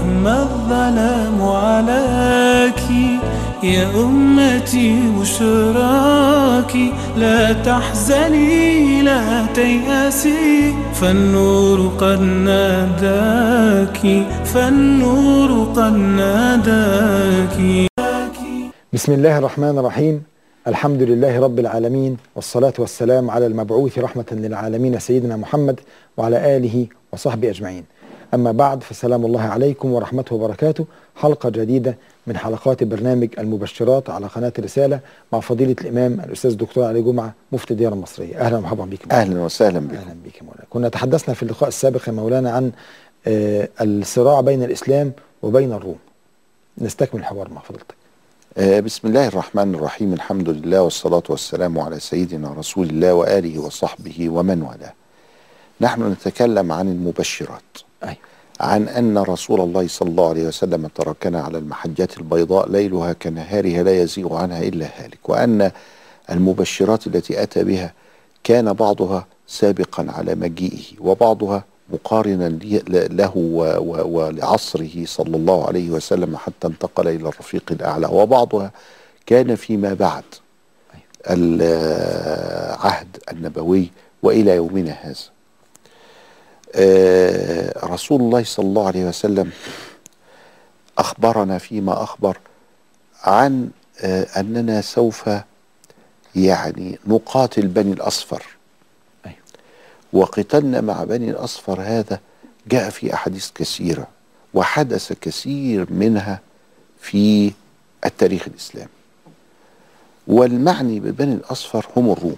رغم الظلام علاك يا أمتي بشراك، لا تحزني لا تيأسي، فالنور قد ناداك، فالنور قد ناداك. بسم الله الرحمن الرحيم. الحمد لله رب العالمين، والصلاة والسلام على المبعوث رحمة للعالمين سيدنا محمد وعلى آله وصحبه أجمعين. أما بعد، فسلام الله عليكم ورحمته وبركاته. حلقة جديدة من حلقات برنامج المبشرات على قناة الرسالة مع فضيلة الإمام الأستاذ الدكتور علي جمعة مفتي الديار المصرية. أهلا ومرحبا بك. أهلا وسهلا بك. أهلا بك مولانا. كنا تحدثنا في اللقاء السابق يا مولانا عن الصراع بين الإسلام وبين الروم. نستكمل الحوار مع فضيلتك. بسم الله الرحمن الرحيم. الحمد لله والصلاة والسلام على سيدنا رسول الله وآله وصحبه ومن والاه. نحن نتكلم عن المبشرات، عن أن رسول الله صلى الله عليه وسلم تركنا على المحجة البيضاء ليلها كنهارها لا يزيغ عنها إلا هالك، وأن المبشرات التي أتى بها كان بعضها سابقا على مجيئه، وبعضها مقارنا له ولعصره صلى الله عليه وسلم حتى انتقل إلى الرفيق الأعلى، وبعضها كان فيما بعد العهد النبوي وإلى يومنا هذا. رسول الله صلى الله عليه وسلم أخبرنا فيما أخبر عن أننا سوف نقاتل بني الأصفر، وقتالنا مع بني الأصفر هذا جاء في أحاديث كثيرة، وحدث كثير منها في التاريخ الإسلامي. والمعني ببني الأصفر هم الروم.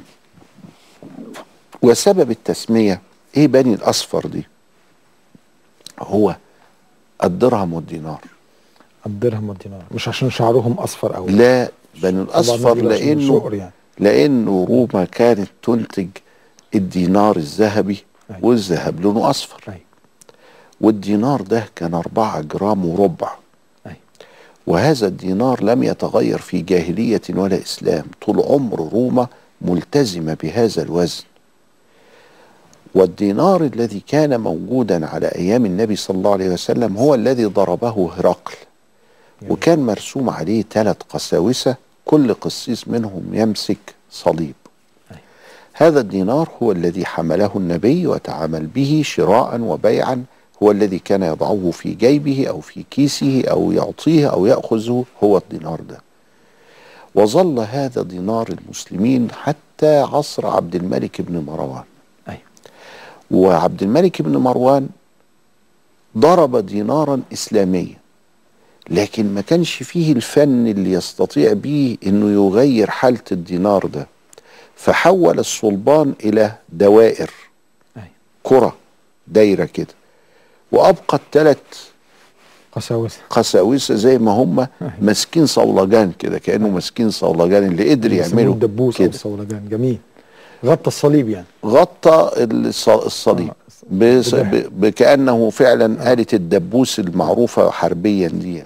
وسبب التسمية ايه بني الأصفر دي؟ هو الدرهم والدينار. الدرهم والدينار مش عشان شعرهم أصفر أو لا، بني الأصفر لأنه روما كانت تنتج الدينار الذهبي، والذهب لونه أصفر، والدينار ده كان 4 جرام وربع، وهذا الدينار لم يتغير في جاهلية ولا إسلام، طول عمر روما ملتزمة بهذا الوزن. والدينار الذي كان موجودا على أيام النبي صلى الله عليه وسلم هو الذي ضربه هرقل، وكان مرسوم عليه 3 قساوسة، كل قسيس منهم يمسك صليب. هذا الدينار هو الذي حمله النبي وتعامل به شراء وبيعا، هو الذي كان يضعه في جيبه أو في كيسه أو يعطيه أو يأخذه، هو الدينار ده. وظل هذا دينار المسلمين حتى عصر عبد الملك بن مروان. وعبد الملك بن مروان ضرب دينارا إسلاميا، لكن ما كانش فيه الفن اللي يستطيع به انه يغير حالة الدينار ده، فحول الصلبان الى دوائر، كرة دايرة كده، وابقى 3 قساوسة زي ما هم ماسكين صولجان كده، كأنه ماسكين صولجان اللي قدر يعملوا دبوس كده. صولجان جميل، غطى الصليب، غطى الصليب كأنه فعلا آلة الدبوس المعروفة حربيا دي.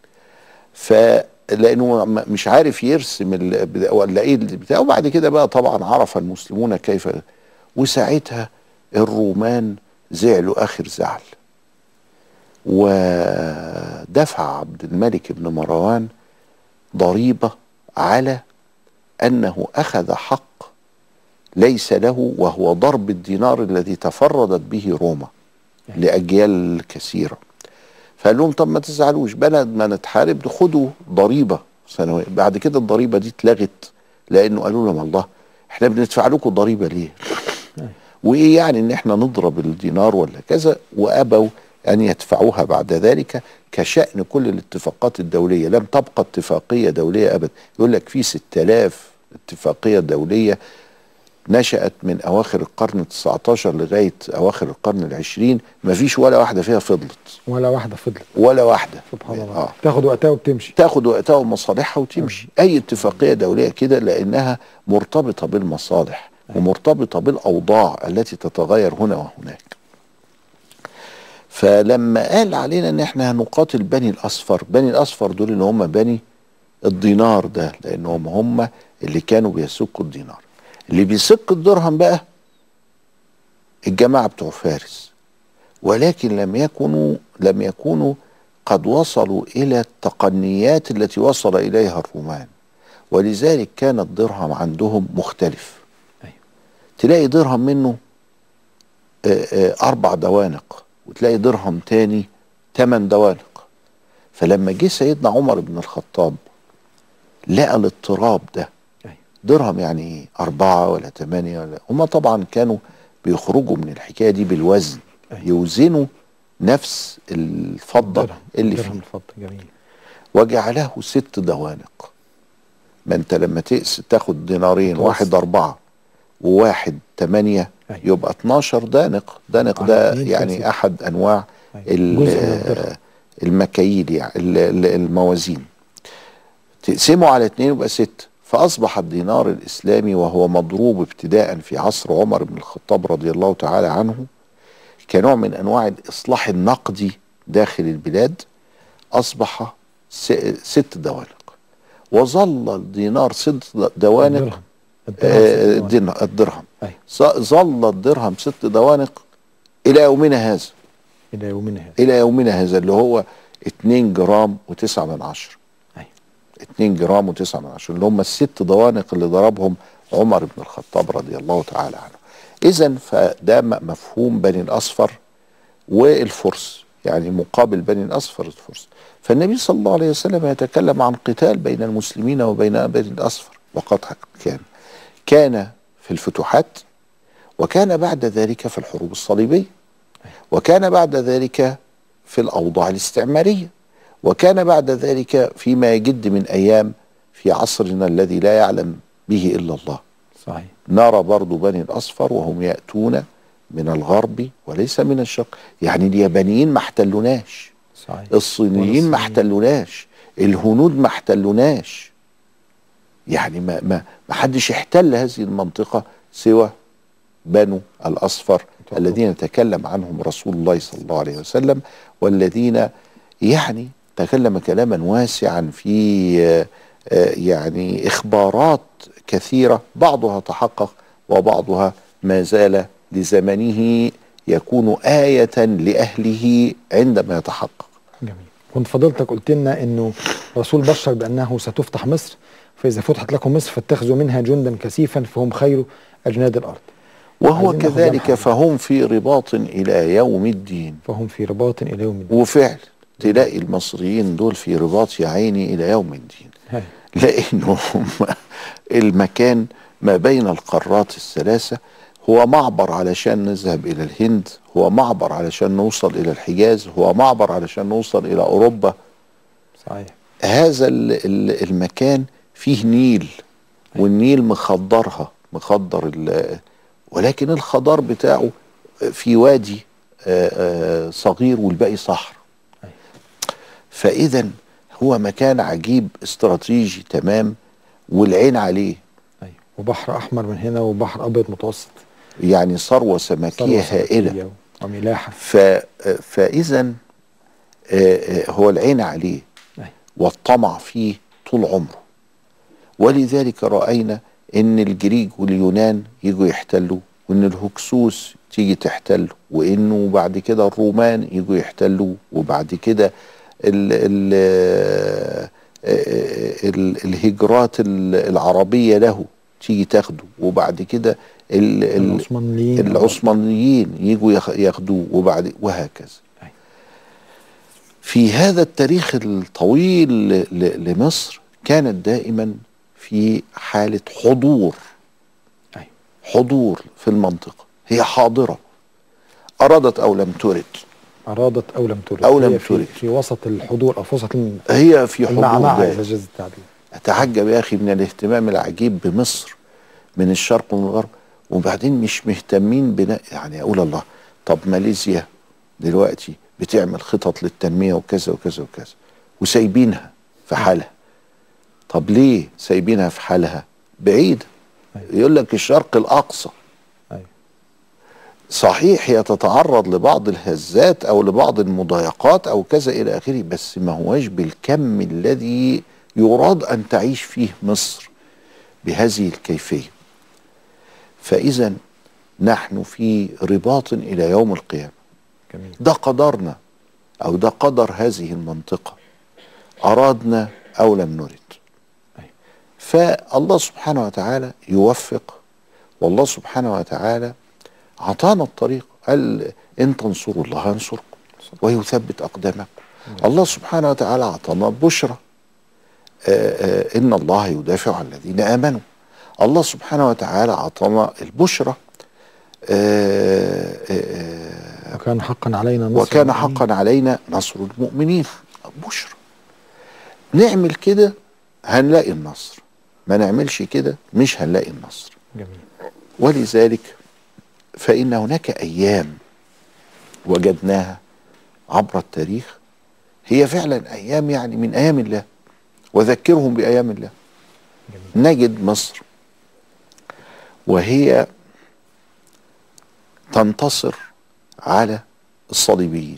فلأنه مش عارف يرسم ولا ايه البتاع. وبعد كده بقى طبعا عرف المسلمون كيف، وساعتها الرومان زعلوا آخر زعل، ودفع عبد الملك بن مروان ضريبة على أنه أخذ حق ليس له، وهو ضرب الدينار الذي تفردت به روما لأجيال كثيرة. فقال لهم طب ما تزعلوش، بلد ما نتحارب خدوا ضريبة سنوية. بعد كده الضريبة دي اتلغت، لأنه قالوا لهم الله احنا بندفع لكم ضريبة ليه؟ وإيه يعني إن احنا نضرب الدينار ولا كذا؟ وأبوا أن يدفعوها بعد ذلك، كشأن كل الاتفاقات الدولية. لم تبقى اتفاقية دولية أبدا. يقول لك في 6000 اتفاقية دولية نشأت من أواخر القرن ال19 لغاية أواخر القرن ال20، ما فيش ولا واحدة فيها فضلت. ولا واحدة فضلت. ولا واحدة. سبحان الله. تاخد وقتها وبتمشي. تاخد وقتها ومصالحها وتمشي. أي اتفاقية دولية كده، لأنها مرتبطة بالمصالح ومرتبطة بالأوضاع التي تتغير هنا وهناك. فلما قال علينا ان احنا هنقاتل بني الأصفر، بني الأصفر دول اللي هم بني الدينار ده، لأنهم هم اللي كانوا بيسكوا الدينار. اللي بيسك الدرهم بقى الجماعة بتوع فارس، ولكن لم يكونوا قد وصلوا إلى التقنيات التي وصل إليها الرومان، ولذلك كان الدرهم عندهم مختلف. أيوة. تلاقي درهم منه 4 دوانق، وتلاقي درهم تاني 8 دوانق. فلما جه سيدنا عمر بن الخطاب لقى الاضطراب ده، درهم يعني ايه 4 ولا 8 ولا، هما طبعا كانوا بيخرجوا من الحكايه دي بالوزن، يوزنوا نفس الفضه اللي فيه. الفضه جميل. وجعله 6 دوانق. ما انت لما تاخد دينارين، واحد 4 وواحد 8 يبقى 12 دانق. دانق ده يعني احد انواع المكاييل، يعني الموازين. تقسمه على 2 يبقى 6. فأصبح الدينار الإسلامي وهو مضروب ابتداء في عصر عمر بن الخطاب رضي الله تعالى عنه كنوع من أنواع الإصلاح النقدي داخل البلاد، أصبح 6 دوانق. وظل الدينار 6 دوانق. الدرهم ظل الدرهم 6 دوانق إلى يومنا هذا. إلى يومنا هذا اللي هو 2 جرام و9 من 10. 2 جرام و9 من 10 اللي هم ال6 دوانق اللي ضربهم عمر بن الخطاب رضي الله تعالى عنه. إذن فده مفهوم بني الأصفر والفرس، يعني مقابل بني الأصفر الفرس. فالنبي صلى الله عليه وسلم يتكلم عن قتال بين المسلمين وبين بني الأصفر، وقد كان في الفتوحات، وكان بعد ذلك في الحروب الصليبية، وكان بعد ذلك في الأوضاع الاستعمارية، وكان بعد ذلك فيما يجد من أيام في عصرنا الذي لا يعلم به إلا الله. صحيح. نرى برضو بني الأصفر وهم يأتون من الغرب وليس من الشرق. يعني اليابانيين ما احتلوناش، صحيح. الصينيين ما احتلوناش، الهنود ما احتلوناش. يعني ما حدش احتل هذه المنطقة سوى بنو الأصفر الذين تكلم عنهم رسول الله صلى الله عليه وسلم، والذين يعني تكلم كلاما واسعا في يعني إخبارات كثيرة، بعضها تحقق وبعضها ما زال لزمنه يكون آية لأهله عندما يتحقق. جميل. كنت فضلتك قلت لنا أنه رسول بشر بأنه ستفتح مصر، فإذا فتحت لكم مصر فاتخذوا منها جندا كثيفا فهم خير أجناد الأرض. وهو كذلك فهم في رباط إلى يوم الدين. فهم في رباط إلى يوم الدين. وفعل تلاقي المصريين دول في رباط يا عيني إلى يوم الدين، لأنه المكان ما بين القارات الثلاثة هو معبر علشان نذهب إلى الهند، هو معبر علشان نوصل إلى الحجاز، هو معبر علشان نوصل إلى أوروبا. صحيح. هذا المكان فيه نيل، والنيل مخضر ولكن الخضار بتاعه في وادي صغير والباقي صحر. فإذا هو مكان عجيب استراتيجي تمام، والعين عليه. وبحر أحمر من هنا وبحر أبيض متوسط، يعني ثروة سمكية هائلة وملاحة. فإذا هو العين عليه والطمع فيه طول عمره. ولذلك رأينا إن الجريج واليونان يجوا يحتلوا، وإن الهكسوس تيجي تحتل، وإنه بعد كده الرومان يجوا يحتلوا، وبعد كده الهجرات العربية له تيجي تاخده، وبعد كده العثمانيين يجوا ياخدوه، وهكذا. في هذا التاريخ الطويل لمصر كانت دائما في حالة حضور في المنطقة، هي حاضرة، أرادت أو لم ترد. أرادت أو لم ترد. في وسط الحضور أو في وسط هي في حضور إذا جاز التعبير. أتعجب يا أخي من الاهتمام العجيب بمصر من الشرق ومن الغرب، وبعدين مش مهتمين بنا. يعني أقول الله، طب ماليزيا دلوقتي بتعمل خطط للتنمية وكذا وكذا وكذا وسايبينها في حالها. طب ليه سايبينها في حالها؟ بعيد. يقول لك الشرق الأقصى. صحيح هي تتعرض لبعض الهزات أو لبعض المضايقات أو كذا إلى آخره، بس ما هوش بالكم الذي يراد أن تعيش فيه مصر بهذه الكيفية. فإذا نحن في رباط إلى يوم القيامة. جميل. ده قدرنا أو ده قدر هذه المنطقة، أرادنا أو لم نرد. فالله سبحانه وتعالى يوفق، والله سبحانه وتعالى أعطانا الطريق، قال إن تنصروا الله ينصركم ويثبت أقدامكم. الله سبحانه وتعالى أعطانا البشرى، إن الله يدافع عن الذين آمنوا. الله سبحانه وتعالى أعطانا البشرى، وكان حقا علينا نصر وكان المؤمنين. حقا علينا نصر المؤمنين. بشرى، نعمل كده هنلاقي النصر، ما نعملش كده مش هنلاقي النصر. جميل. ولذلك فإن هناك أيام وجدناها عبر التاريخ هي فعلا أيام يعني من أيام الله، وذكرهم بأيام الله. جميل. نجد مصر وهي تنتصر على الصليبيين،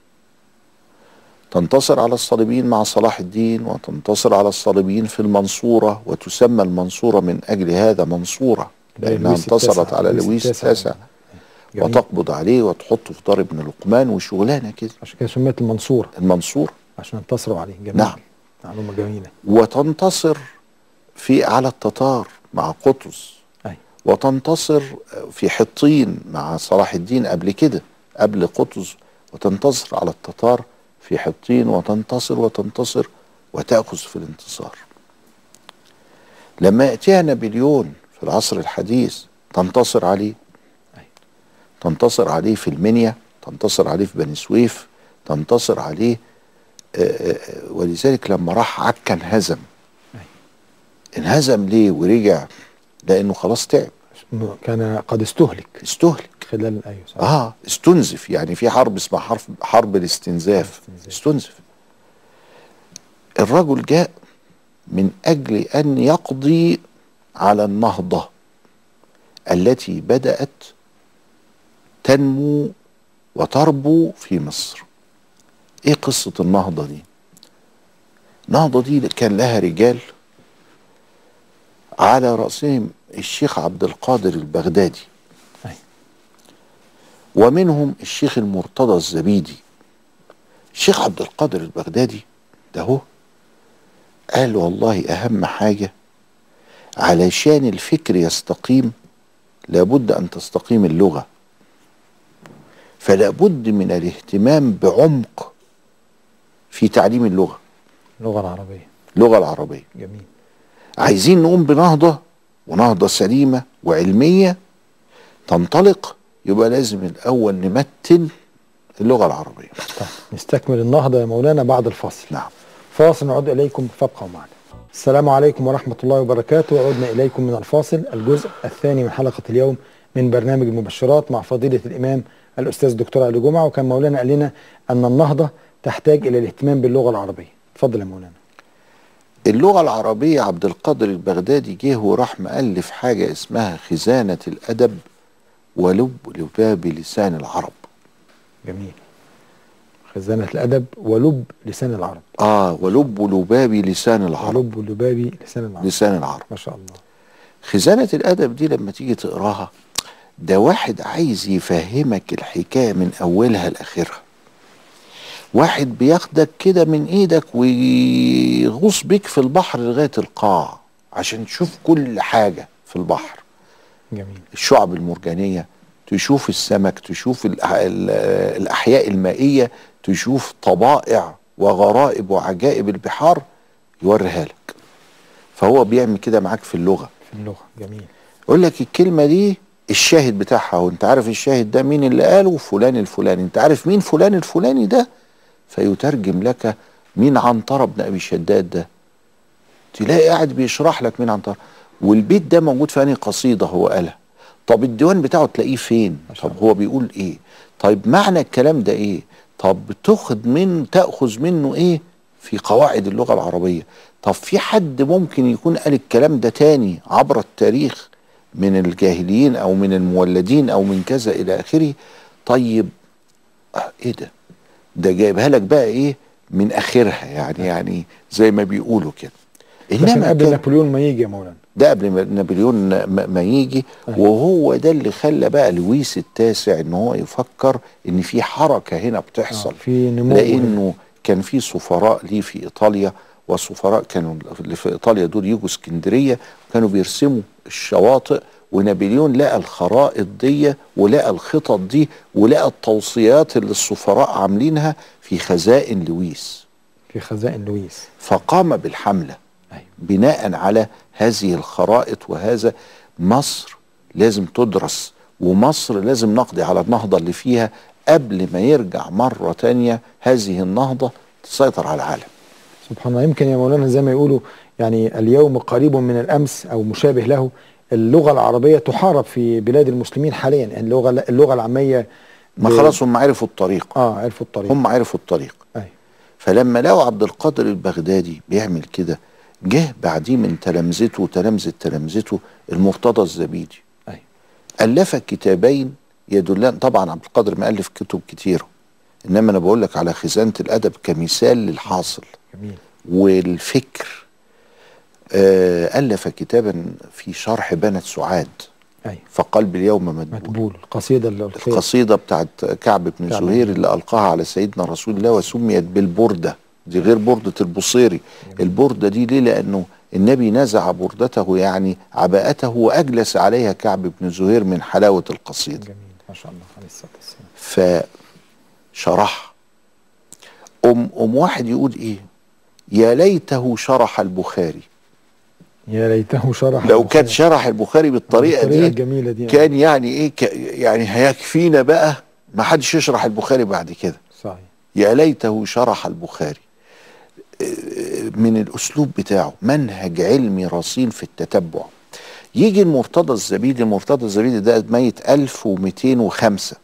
تنتصر على الصليبيين مع صلاح الدين، وتنتصر على الصليبيين في المنصورة، وتسمى المنصورة من أجل هذا منصورة لأنها انتصرت على لويس التاسع، وتقبض عليه وتحطه في دار ابن لقمان وشغلانة كده، عشان كده سميت المنصورة. المنصورة عشان انتصروا عليه. جميل. نعم، معلومة جميلة. وتنتصر على التتار مع قطز، وتنتصر في حطين مع صلاح الدين قبل كده قبل قطز، وتنتصر على التتار في حطين، وتنتصر وتأخذ في الانتصار. لما يأتيها نابليون في العصر الحديث تنتصر عليه، تنتصر عليه في المنيا، تنتصر عليه في بني سويف، تنتصر عليه ولذلك لما راح عكا انهزم ليه ورجع؟ لأنه خلاص تعب، كان قد استهلك خلال استنزف. يعني في حرب اسمها حرب الاستنزاف. استنزف. الرجل جاء من أجل أن يقضي على النهضة التي بدأت تنمو وتربو في مصر. ايه قصة النهضة دي؟ النهضة دي كان لها رجال على رأسهم الشيخ عبد القادر البغدادي، ومنهم الشيخ المرتضى الزبيدي. الشيخ عبد القادر البغدادي ده هو قال والله أهم حاجة علشان الفكر يستقيم لابد أن تستقيم اللغة، فلا بد من الاهتمام بعمق في تعليم اللغة، اللغة العربية. جميل. عايزين نقوم بنهضة، ونهضة سليمة وعلمية تنطلق، يبقى لازم الأول نمتن اللغة العربية. طيب نستكمل النهضة يا مولانا بعد الفاصل. نعم. فاصل نعود إليكم، فابقوا معنا. السلام عليكم ورحمة الله وبركاته، وعدنا إليكم من الفاصل، الجزء الثاني من حلقة اليوم من برنامج المبشرات مع فضيلة الإمام الأستاذ الدكتور علي جمعة. وكان مولانا قال لنا أن النهضة تحتاج إلى الاهتمام باللغة العربية. اتفضل يا مولانا. اللغة العربية عبد القادر البغدادي جه وراح مؤلف حاجة اسمها خزانة الأدب ولب لباب لسان العرب. جميل. خزانة الأدب ولب لسان العرب. ولب لباب لسان العرب. ولب لباب لسان العرب. ما شاء الله. خزانة الأدب دي لما تيجي تقراها، ده واحد عايز يفهمك الحكاية من أولها لآخرها. واحد بياخدك كده من ايدك ويغوص بيك في البحر لغاية القاع عشان تشوف كل حاجة في البحر. جميل. الشعب المرجانية، تشوف السمك، تشوف الأحياء المائية، تشوف طبائع وغرائب وعجائب البحار، يوريها لك. فهو بيعمل كده معاك في اللغة. جميل. يقول لك الكلمة دي الشاهد بتاعها، وانت عارف الشاهد ده مين اللي قاله؟ فلان الفلاني. انت عارف مين فلان الفلاني ده؟ فيترجم لك مين عنترة بن أبي شداد ده، تلاقي قاعد بيشرح لك مين عنترة، والبيت ده موجود في أنهي قصيدة هو قالها، طب الديوان بتاعه تلاقيه فين، طب هو بيقول ايه، طيب معنى الكلام ده ايه، طب تاخذ منه ايه في قواعد اللغة العربية. طب في حد ممكن يكون قال الكلام ده تاني عبر التاريخ من الجاهليين او من المولدين او من كذا الى اخره. طيب ايه ده جايبها لك بقى ايه من اخرها، يعني زي ما بيقولوا كده. انما قبل نابليون ما يجي يا مولانا، ده قبل ما نابليون ما يجي. وهو ده اللي خلى بقى لويس التاسع ان هو يفكر ان في حركه هنا بتحصل، في نمو، لانه كان في سفراء ليه في ايطاليا، والسفراء كانوا اللي في ايطاليا دول يجوا اسكندريه وكانوا بيرسموا الشواطئ، ونابليون لقى الخرائط دي ولقى الخطط دي ولقى التوصيات اللي السفراء عاملينها في خزائن لويس، في خزائن لويس، فقام بالحمله بناء على هذه الخرائط. وهذا مصر لازم تدرس، ومصر لازم نقضي على النهضة اللي فيها قبل ما يرجع مرة تانية هذه النهضة تسيطر على العالم. سبحان الله. يمكن يا مولانا زي ما يقولوا يعني اليوم قريب من الأمس أو مشابه له، اللغة العربية تحارب في بلاد المسلمين حاليا. اللغة العامية ما خلاص هم عرفوا الطريق. عرفوا الطريق، هم عرفوا الطريق. فلما لقوا عبد القادر البغدادي بيعمل كده، جه بعديه من تلامذته وتلامذته المرتضى الزبيدي. ألف كتابين يدلان. طبعا عبد القادر مؤلف كتب كتيرة، إنما أنا بقول لك على خزانة الأدب كمثال للحاصل. جميل. والفكر. ألف كتابا في شرح بنت سعاد. فقلب اليوم مدبول. القصيدة بتاعت كعب بن زهير اللي ألقاها على سيدنا رسول الله وسميت بالبردة. دي غير بردة البصيري. البردة دي ليه؟ لأنه النبي نزع بردته يعني عباءته وأجلس عليها كعب بن زهير من حلاوة القصيدة. جميل ما شاء الله عليه الصلاة والسلام. فشرح. واحد يقول إيه؟ يا ليته شرح البخاري. يا ليته شرح لو كان شرح البخاري بالطريقة دي الجميلة دي كان يعني إيه؟ يعني هيكفينا بقى، ما حدش يشرح البخاري بعد كده. صحيح. يا ليته شرح البخاري. من الأسلوب بتاعه منهج علمي رصين في التتبع. يجي المرتضى الزبيدي ده ميت 1205.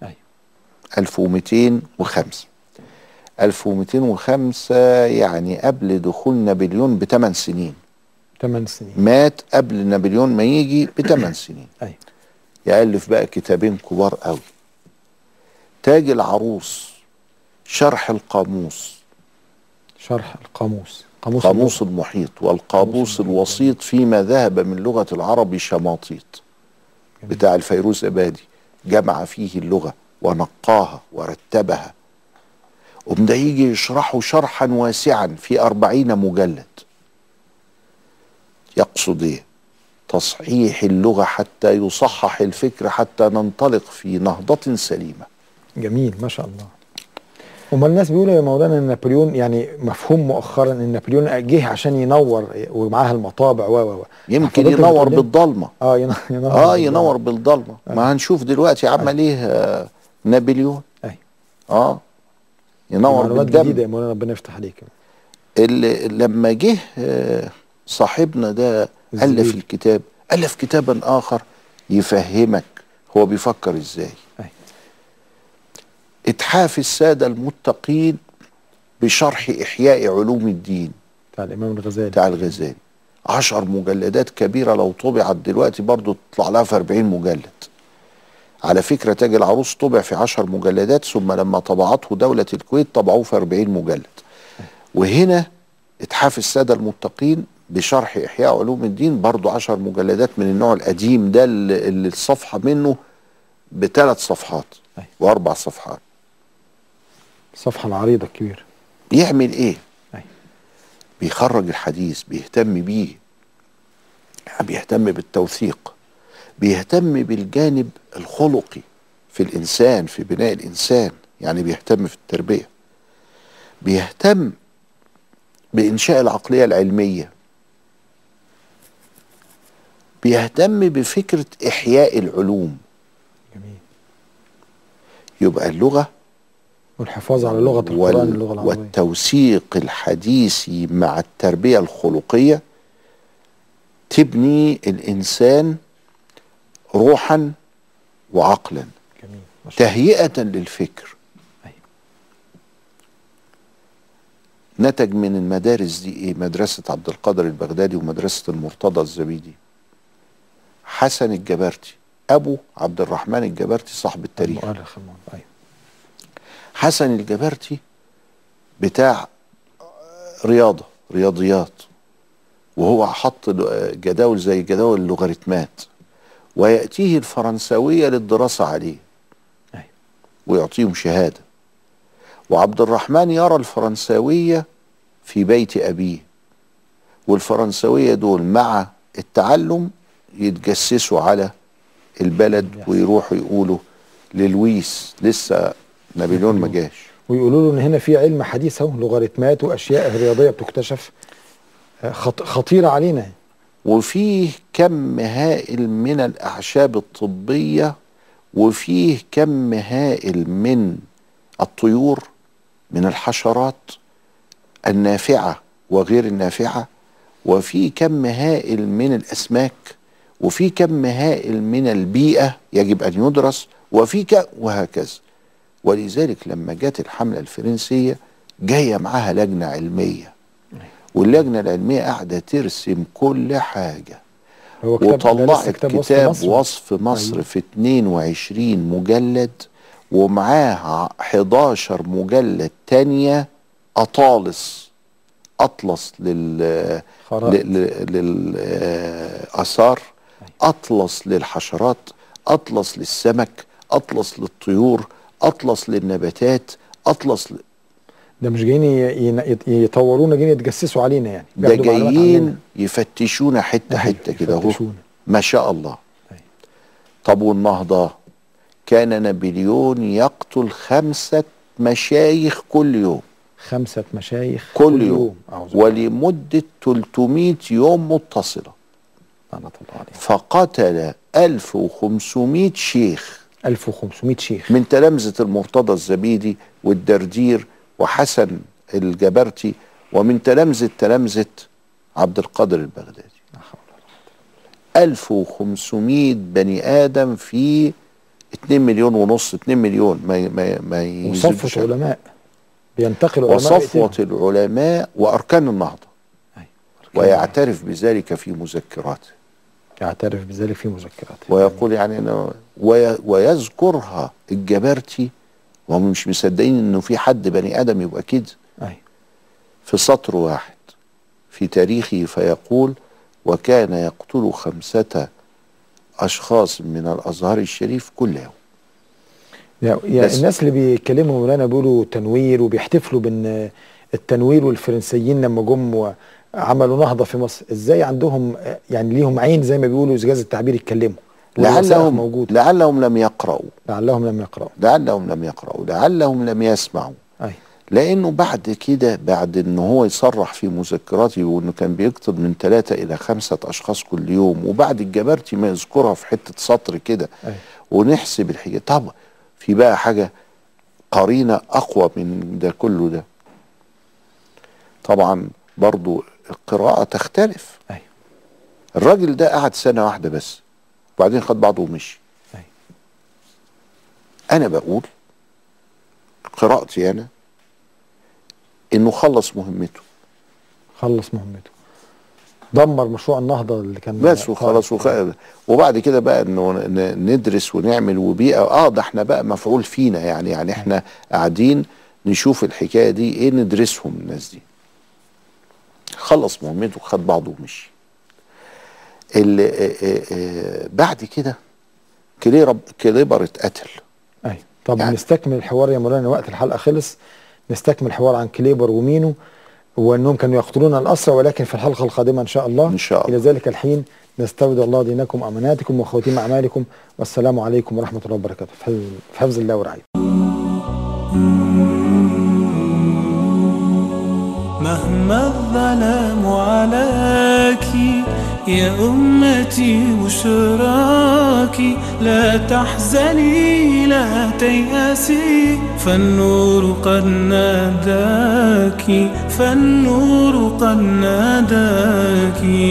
1205 يعني قبل دخول نابليون ب8 سنين. 8 سنين. مات قبل نابليون ما يجي ب8 سنين. يألف بقى كتابين كبار قوي: تاج العروس، شرح القاموس، قاموس المحيط، والقاموس الوسيط فيما ذهب من لغة العرب شماطيط بتاع الفيروز أبادي. جمع فيه اللغة ونقاها ورتبها، وبدأ يجي يشرحه شرحا واسعا في 40 مجلد. يقصد ايه؟ تصحيح اللغة حتى يصحح الفكر، حتى ننطلق في نهضة سليمة. جميل ما شاء الله. امال الناس بيقولوا يا مولانا ان نابليون، يعني مفهوم مؤخرا ان نابليون جه عشان ينور ومعاها المطابع يمكن ينور بالضلمه. ينور بالضلمه. ما هنشوف دلوقتي عمل ايه نابليون. ينور بالدم. جديده يا مولانا، ربنا يفتح عليك. لما جه صاحبنا ده الف الكتاب، الف كتابا اخر يفهمك هو بيفكر ازاي. إتحاف السادة المتقين بشرح إحياء علوم الدين بتاع الإمام الغزالي. 10 مجلدات كبيرة، لو طبعت دلوقتي برضو تطلع لها في 40 مجلد. على فكرة تاج العروس طبع في 10 مجلدات، ثم لما طبعته دولة الكويت طبعوه في 40 مجلد. وهنا إتحاف السادة المتقين بشرح إحياء علوم الدين برضو 10 مجلدات من النوع القديم ده، اللي الصفحة منه ب3 صفحات و4 صفحات. الصفحة العريضة الكبيرة. يعمل ايه؟ بيخرج الحديث، بيهتم بيه، بيهتم بالتوثيق، بيهتم بالجانب الخلقي في الإنسان، في بناء الإنسان، يعني بيهتم في التربية، بيهتم بإنشاء العقلية العلمية، بيهتم بفكرة إحياء العلوم. جميل. يبقى اللغة والحفاظ على لغة القرآن، اللغة العربية، والتوثيق الحديثي مع التربية الخلقية تبني الإنسان روحا وعقلا. جميل. تهيئة للفكر. نتج من المدارس دي ايه؟ مدرسة عبد القادر البغدادي ومدرسة المرتضى الزبيدي. حسن الجبرتي أبو عبد الرحمن الجبرتي صاحب التاريخ. حسن الجبرتي بتاع رياضيات، وهو حط جداول زي جداول اللوغاريتمات، ويأتيه الفرنساوية للدراسة عليه ويعطيهم شهادة. وعبد الرحمن يرى الفرنساوية في بيت أبيه، والفرنساوية دول مع التعلم يتجسسوا على البلد ويروحوا يقولوا للويس لسه نابليون ما جاش، ويقولوا له ان هنا في علم حديث اهو، لوغاريتمات واشياء رياضيه بتكتشف خطيره علينا. وفيه كم هائل من الاعشاب الطبيه، وفيه كم هائل من الطيور، من الحشرات النافعه وغير النافعه، وفي كم هائل من الاسماك، وفي كم هائل من البيئه يجب ان يدرس، وهكذا. ولذلك لما جت الحمله الفرنسيه جايه معاها لجنه علميه، واللجنه العلميه قاعده ترسم كل حاجه، وطلعت كتاب وصف مصر في 22 مجلد، ومعاها 11 مجلد تانية أطلس للآثار، أطلس للحشرات، أطلس للسمك، أطلس للطيور، أطلس للنباتات، ده مش جايين يطورونا، جايين يتجسسوا علينا يعني، ده جايين يفتشونا حتة حتة كده اهو، ما شاء الله. طب والنهضة كان نابليون يقتل 5 مشايخ كل يوم، 5 مشايخ كل يوم ولمدة 300 يوم متصلة، فقتل 1500 شيخ، 1500 شيخ من تلامذة المرتضى الزبيدي والدردير وحسن الجبرتي، ومن تلامذة عبد القادر البغدادي. 1500 بني آدم في 2 مليون ونص، 2 مليون ما يزيدوش. وصفوة علماء بينتقلوا، وصفوة العلماء وأركان النهضة، ويعترف بذلك في مذكراته، ويقول يعني أنا ويذكرها الجبرتي، وهم مش مصدقين انه في حد بني ادم يبقى كده، في سطر واحد في تاريخه، فيقول: وكان يقتل 5 أشخاص من الازهر الشريف كل يوم. يعني الناس اللي بيتكلموا مولانا بيقولوا تنوير، وبيحتفلوا بان التنوير والفرنسيين لما جم وعملوا نهضه في مصر، ازاي عندهم يعني ليهم عين زي ما بيقولوا إجاز التعبير يتكلموا؟ لعلهم لم يقرأوا، لعلهم لم يسمعوا. لأنه بعد كده، بعد أن هو يصرح في مذكراته وأنه كان بيقتل من 3 إلى 5 أشخاص كل يوم، وبعد الجبرتي ما يذكرها في حتة سطر كده، ونحسب الحاجة. طب في بقى حاجة قرينة أقوى من ده كله ده، طبعا برضو القراءة تختلف. الراجل ده قعد 1 سنة واحدة بس، وبعدين خد بعضه ومشي. أنا بقول قراءتي أنا إنه خلص مهمته، دمر مشروع النهضة اللي كان بس وخلاص. وبعد كده بقى إنه ندرس ونعمل وبيئة. ده إحنا بقى مفعول فينا يعني إحنا قاعدين نشوف الحكاية دي إيه، ندرسهم الناس دي. خلص مهمته، خد بعضه ومشي. بعد كده كليبر اتقتل. طب يعني نستكمل الحوار يا مولانا، وقت الحلقة خلص. نستكمل الحوار عن كليبر ومينو، وانهم كانوا يقتلون الاسرى، ولكن في الحلقة القادمة ان شاء الله. ان شاء الله. الى ذلك الحين نستودع الله دينكم واماناتكم وخواتيم اعمالكم، والسلام عليكم ورحمة الله وبركاته، في حفظ الله ورعايته. مهما الظلام عليك يا أمتي بشراكي، لا تحزني لا تيأسي، فالنور قد ناداك، فالنور قد ناداك.